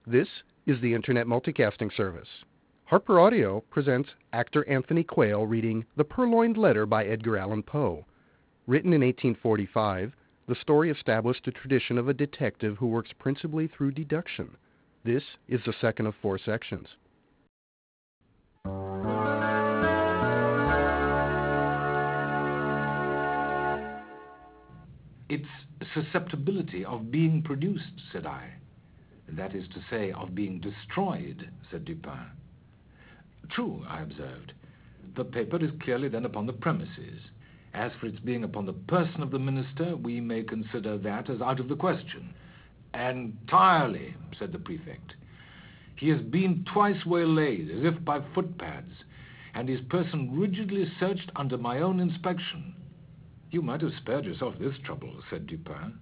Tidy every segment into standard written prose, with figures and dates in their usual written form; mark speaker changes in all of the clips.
Speaker 1: This is the Internet Multicasting Service. Harper Audio presents actor Anthony Quayle reading The Purloined Letter by Edgar Allan Poe. Written in 1845, the story established a tradition of a detective who works principally through deduction. This is the second of 4 sections.
Speaker 2: Its susceptibility of being produced, said I. That is to say, of being destroyed, said Dupin. True, I observed. The paper is clearly then upon the premises. As for its being upon the person of the minister, we may consider that as out of the question. Entirely, said the prefect. He has been twice waylaid, as if by footpads, and his person rigidly searched under my own inspection. You might have spared yourself this trouble, said Dupin.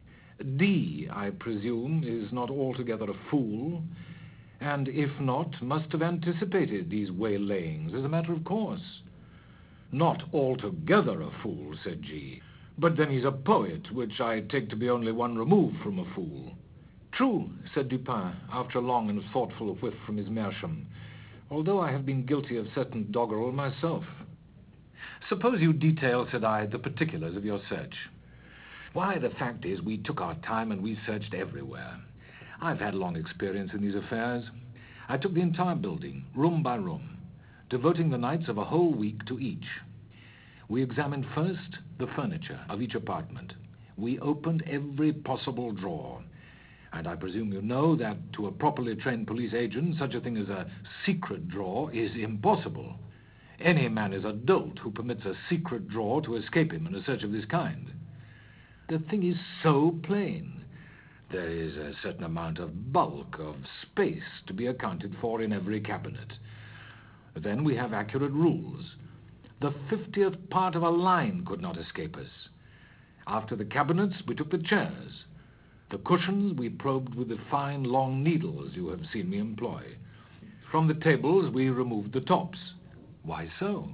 Speaker 2: D, I presume, is not altogether a fool, and if not, must have anticipated these waylayings as a matter of course. Not altogether a fool, said G, but then he's a poet, which I take to be only one remove from a fool. True, said Dupin, after a long and thoughtful whiff from his meerschaum, although I have been guilty of certain doggerel myself. Suppose you detail, said I, the particulars of your search. Why, the fact is, we took our time and we searched everywhere. I've had long experience in these affairs. I took the entire building, room by room, devoting the nights of a whole week to each. We examined first the furniture of each apartment. We opened every possible drawer. And I presume you know that to a properly trained police agent, such a thing as a secret drawer is impossible. Any man is a dolt who permits a secret drawer to escape him in a search of this kind. The thing is so plain. There is a certain amount of bulk, of space, to be accounted for in every cabinet. Then we have accurate rules. The 50th part of a line could not escape us. After the cabinets, we took the chairs. The cushions we probed with the fine long needles you have seen me employ. From the tables, we removed the tops. Why so?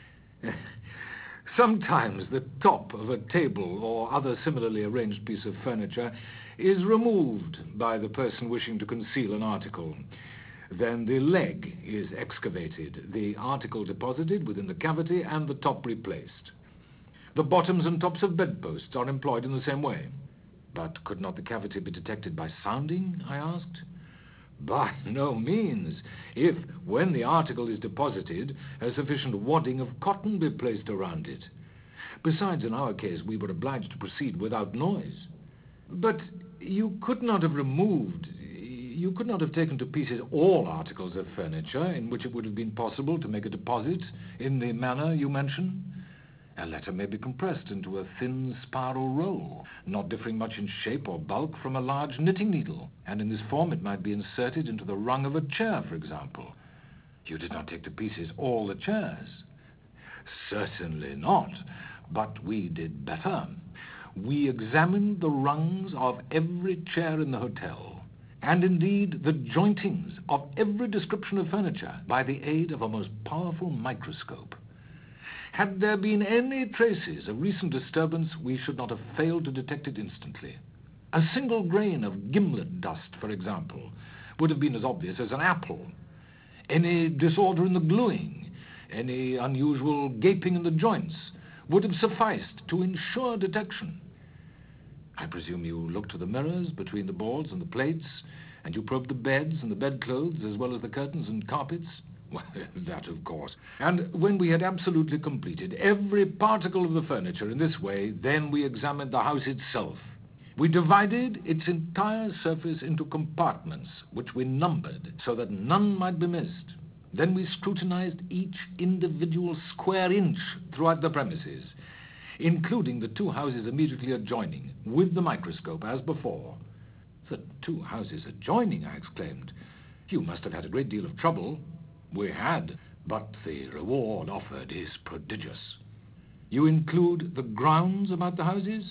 Speaker 2: Sometimes the top of a table or other similarly arranged piece of furniture is removed by the person wishing to conceal an article. Then the leg is excavated, the article deposited within the cavity, and the top replaced. The bottoms and tops of bedposts are employed in the same way. But could not the cavity be detected by sounding, I asked. By no means, if, when the article is deposited, a sufficient wadding of cotton be placed around it. Besides, in our case, we were obliged to proceed without noise. But you could not have taken to pieces all articles of furniture in which it would have been possible to make a deposit in the manner you mention? A letter may be compressed into a thin spiral roll, not differing much in shape or bulk from a large knitting needle, and in this form it might be inserted into the rung of a chair, for example. You did not take to pieces all the chairs. Certainly not, but we did better. We examined the rungs of every chair in the hotel, and indeed the jointings of every description of furniture by the aid of a most powerful microscope. Had there been any traces of recent disturbance, we should not have failed to detect it instantly. A single grain of gimlet dust, for example, would have been as obvious as an apple. Any disorder in the gluing, any unusual gaping in the joints, would have sufficed to ensure detection. I presume you looked to the mirrors between the boards and the plates, and you probed the beds and the bedclothes, as well as the curtains and carpets? Well, that, of course. And when we had absolutely completed every particle of the furniture in this way, then we examined the house itself. We divided its entire surface into compartments, which we numbered so that none might be missed. Then we scrutinized each individual square inch throughout the premises, including the 2 houses immediately adjoining, with the microscope, as before. The 2 houses adjoining, I exclaimed. You must have had a great deal of trouble. We had, but the reward offered is prodigious. You include the grounds about the houses?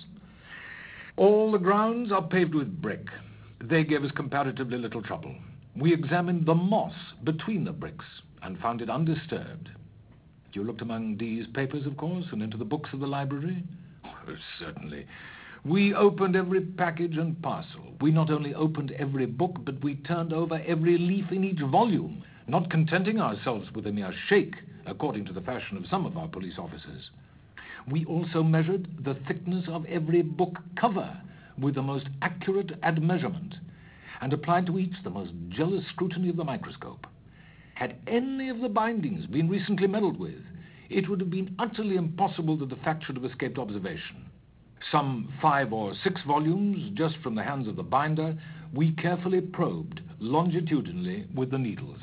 Speaker 2: All the grounds are paved with brick. They gave us comparatively little trouble. We examined the moss between the bricks and found it undisturbed. You looked among D's papers, of course, and into the books of the library? Oh, certainly. We opened every package and parcel. We not only opened every book, but we turned over every leaf in each volume, not contenting ourselves with a mere shake, according to the fashion of some of our police officers. We also measured the thickness of every book cover with the most accurate admeasurement, and applied to each the most jealous scrutiny of the microscope. Had any of the bindings been recently meddled with, it would have been utterly impossible that the fact should have escaped observation. Some 5 or 6 volumes, just from the hands of the binder, we carefully probed longitudinally with the needles.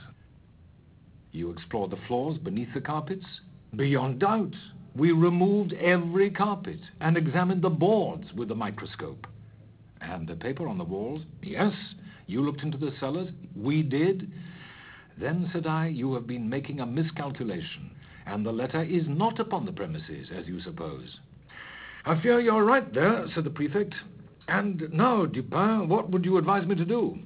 Speaker 2: You explored the floors beneath the carpets? Beyond doubt. We removed every carpet and examined the boards with the microscope. And the paper on the walls? Yes. You looked into the cellars? We did. Then, said I, you have been making a miscalculation, and the letter is not upon the premises, as you suppose. I fear you're right there, said the prefect. And now, Dupin, what would you advise me to do?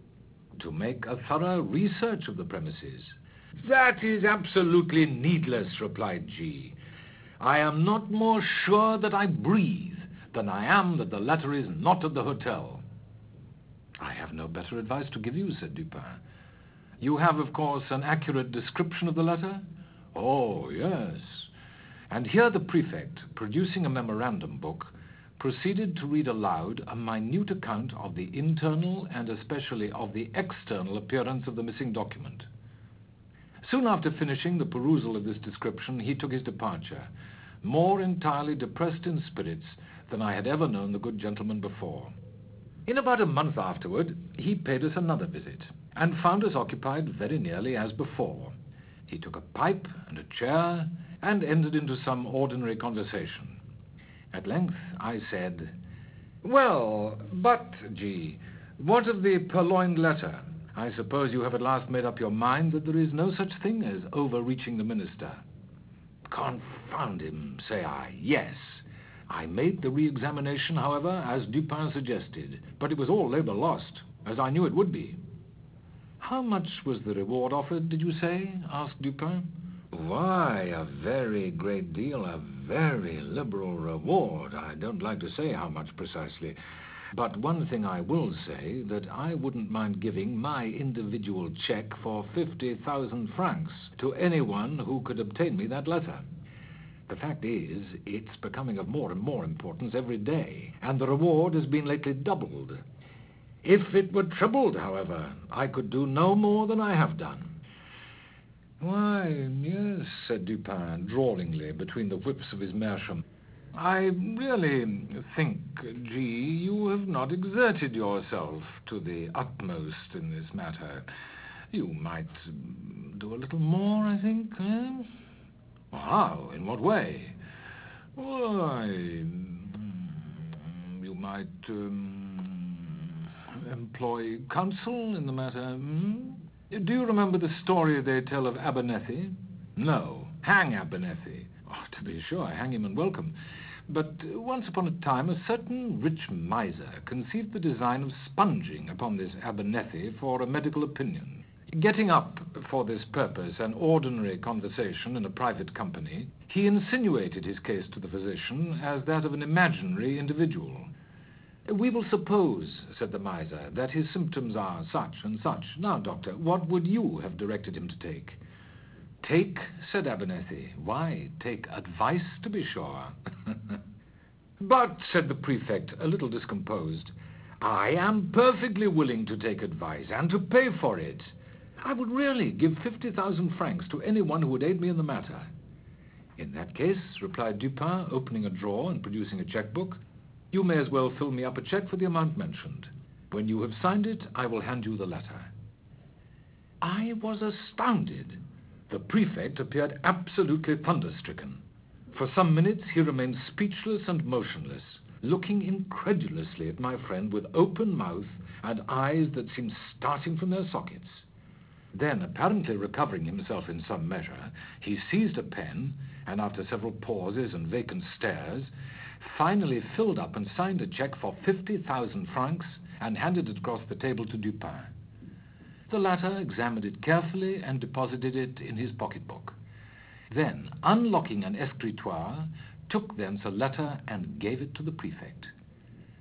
Speaker 2: To make a thorough research of the premises. That is absolutely needless, replied G. I am not more sure that I breathe than I am that the letter is not at the hotel. I have no better advice to give you, said Dupin. You have, of course, an accurate description of the letter? Oh, yes. And here the prefect, producing a memorandum book, proceeded to read aloud a minute account of the internal and especially of the external appearance of the missing document. Soon after finishing the perusal of this description, he took his departure, more entirely depressed in spirits than I had ever known the good gentleman before. In about a month afterward, he paid us another visit, and found us occupied very nearly as before. He took a pipe and a chair, and entered into some ordinary conversation. At length I said, Well, but, G, what of the purloined letter? I suppose you have at last made up your mind that there is no such thing as overreaching the minister. Confound him, say I. Yes. I made the re-examination, however, as Dupin suggested, but it was all labor lost, as I knew it would be. How much was the reward offered, did you say? Asked Dupin. Why, a very great deal, a very liberal reward. I don't like to say how much precisely. But one thing I will say, that I wouldn't mind giving my individual check for 50,000 francs to anyone who could obtain me that letter. The fact is, it's becoming of more and more importance every day, and the reward has been lately doubled. If it were tripled, however, I could do no more than I have done. Why, yes, said Dupin, drawlingly, between the whips of his meerschaum. I really think, G, you have not exerted yourself to the utmost in this matter. You might do a little more, I think, eh? How? In what way? Why, you might employ counsel in the matter. Do you remember the story they tell of Abernethy? No. Hang Abernethy. Oh, to be sure, hang him and welcome. But once upon a time, a certain rich miser conceived the design of sponging upon this Abernethy for a medical opinion. Getting up for this purpose an ordinary conversation in a private company, he insinuated his case to the physician as that of an imaginary individual. We will suppose, said the miser, that his symptoms are such and such. Now, doctor, what would you have directed him to take? Take, said Abernethy. Why, take advice, to be sure. But, said the prefect, a little discomposed, I am perfectly willing to take advice and to pay for it. I would really give 50,000 francs to anyone who would aid me in the matter. In that case, replied Dupin, opening a drawer and producing a checkbook, you may as well fill me up a check for the amount mentioned. When you have signed it, I will hand you the letter. I was astounded. The prefect appeared absolutely thunderstricken. For some minutes he remained speechless and motionless, looking incredulously at my friend with open mouth and eyes that seemed starting from their sockets. Then, apparently recovering himself in some measure, he seized a pen, and after several pauses and vacant stares, finally filled up and signed a check for 50,000 francs and handed it across the table to Dupin. The latter examined it carefully and deposited it in his pocketbook. Then, unlocking an escritoire, took thence a letter and gave it to the prefect.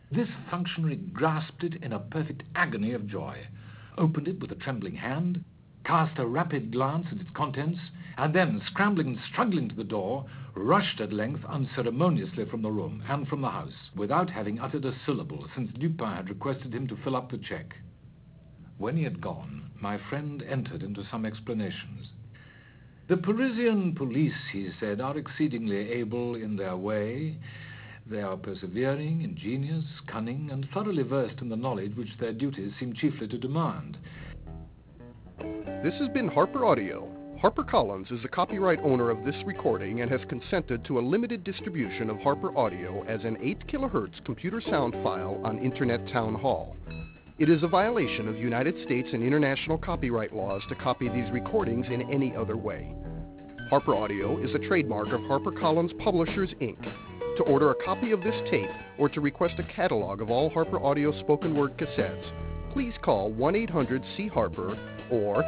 Speaker 2: This functionary grasped it in a perfect agony of joy, opened it with a trembling hand, cast a rapid glance at its contents, and then, scrambling and struggling to the door, rushed at length unceremoniously from the room and from the house, without having uttered a syllable, since Dupin had requested him to fill up the cheque. When he had gone, my friend entered into some explanations. The Parisian police, he said, are exceedingly able in their way. They are persevering, ingenious, cunning, and thoroughly versed in the knowledge which their duties seem chiefly to demand.
Speaker 1: This has been Harper Audio. HarperCollins is the copyright owner of this recording and has consented to a limited distribution of Harper Audio as an 8 kHz computer sound file on Internet Town Hall. It is a violation of United States and international copyright laws to copy these recordings in any other way. Harper Audio is a trademark of HarperCollins Publishers, Inc. To order a copy of this tape or to request a catalog of all Harper Audio spoken word cassettes, please call 1-800-C-HARPER or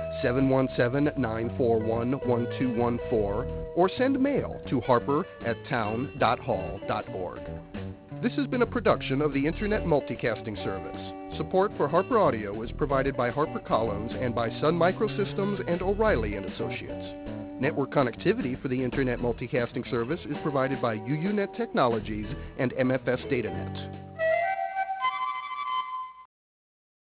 Speaker 1: 717-941-1214 or send mail to harper@town.hall.org. This has been a production of the Internet Multicasting Service. Support for Harper Audio is provided by HarperCollins and by Sun Microsystems and O'Reilly & Associates. Network connectivity for the Internet Multicasting Service is provided by UUNet Technologies and MFS DataNet.